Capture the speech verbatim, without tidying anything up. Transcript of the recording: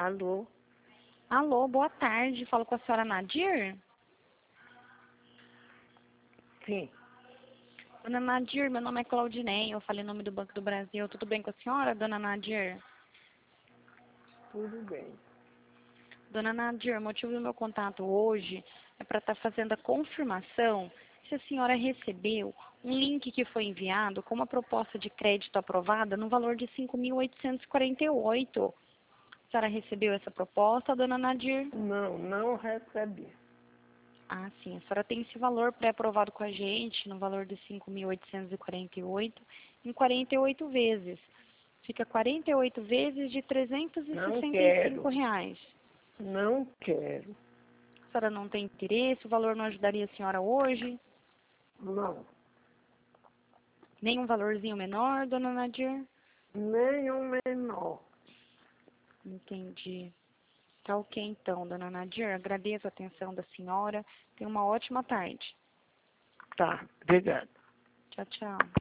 Alô? Alô, boa tarde. Falo com a senhora Nadir? Sim. Dona Nadir, meu nome é Claudinei. Eu falei em nome do Banco do Brasil. Tudo bem com a senhora, dona Nadir? Tudo bem. Dona Nadir, o motivo do meu contato hoje é para estar fazendo a confirmação se a senhora recebeu um link que foi enviado com uma proposta de crédito aprovada no valor de cinco mil oitocentos e quarenta e oito. A senhora recebeu essa proposta, dona Nadir? Não, não recebi. Ah, sim. A senhora tem esse valor pré-aprovado com a gente, no valor de cinco mil oitocentos e quarenta e oito, em quarenta e oito vezes. Fica quarenta e oito vezes de trezentos e Não sessenta e cinco quero. reais. Não quero. A senhora não tem interesse? O valor não ajudaria a senhora hoje? Não. Nem um valorzinho menor, dona Nadir? Nem um menor. Entendi. Tá ok então, dona Nadir. Agradeço a atenção da senhora. Tenha uma ótima tarde. Tá, obrigado. Tchau, tchau.